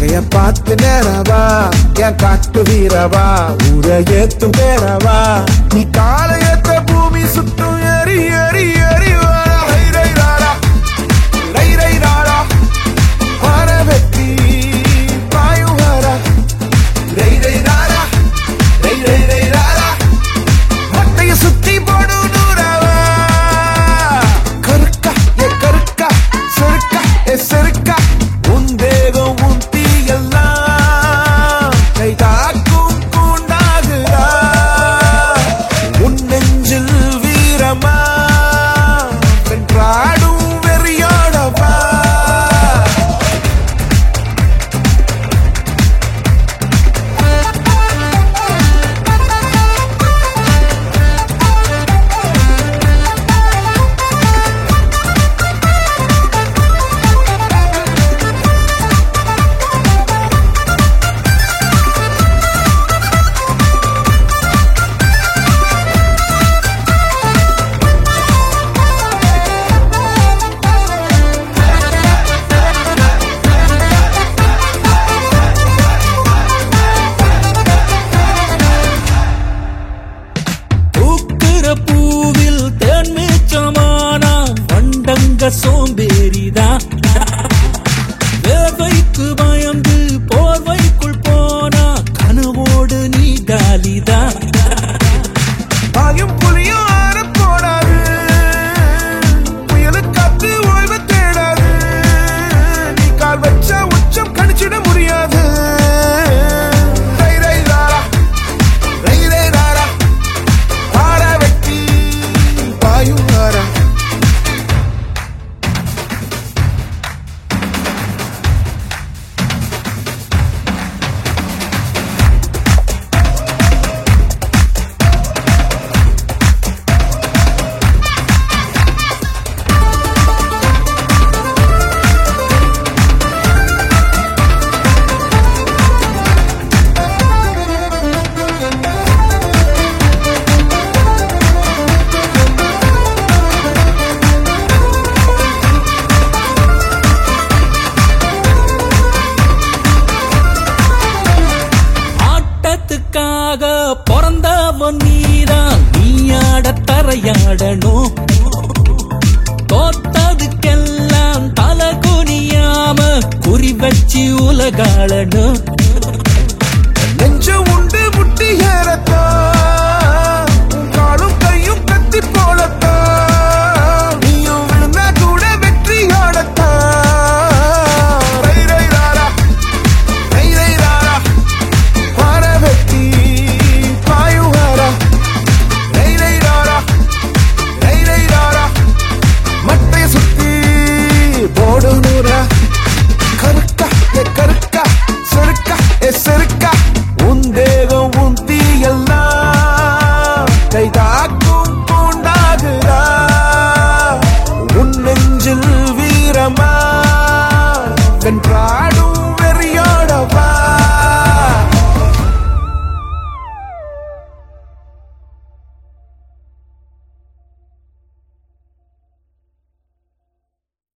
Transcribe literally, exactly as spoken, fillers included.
நகைய பார்த்து நேரவா என் காட்டு வீரவா ஊரை ஏத்தும் பேரவா நீ காலை ஏத்த பூமி சுத்தும் ஏறி ஏறி ஏறி வாரா ரை ரை ராரா ரை ரை ராரா வார வெட்டி பாயும் வாரா ரை ரை ராரா ரை ரை ரை ராரா மட்டைய சுத்தி போடும் நூறாவா கருக்கா ஏ கருக்கா செருக்கா ஏ செருக்கா உன் தேகம் உன் தீயெல்லாம் கை தாக்கும் கூண்டாகுதா உன் நெஞ்சில் வீரமா வென்றாடும் வெறியோடவா பூவில் தேன்மீச்சமான வண்டங்க சோம்பேறிதா வேர்வைக்கு பயந்து போர்வைக்குள் போனா கனவோடு நீ காலிதா பாயும் புலியும் ஆற போடாது புயலு காத்து ஓய்வு தேடாது நீ கால் வச்ச உச்சம் கணிச்சிட முடியாது ரை ரை ராரா ரை ரை ராரா பார வெட்டி பாயும் வாரா ஆட்டத்துக்காக பிறந்தவன் நீதான் நீ ஆட தரையாடணும் தோத்ததுக்கெல்லாம் தலை குனியாம குறி வச்சு உலகாளணும் நெஞ்ச உண்டு முட்டி ஏறத்தான் உன் காலும் கையும் கத்தி போலத்தான் நீயும் விழுந்தா கூட வெற்றி ஆடத்தான் ரை ரை ராரா ரை ரை ராரா வார வெட்டி பாயும் வாரா ரை ரை ராரா ரை ரை ராரா மட்டைய சுத்தி போடு நூறா கருக்கா ஏ கருக்கா செருக்கா ஏ செருக்கா உன் தேகம் உன் தீயெல்லாம் கைதா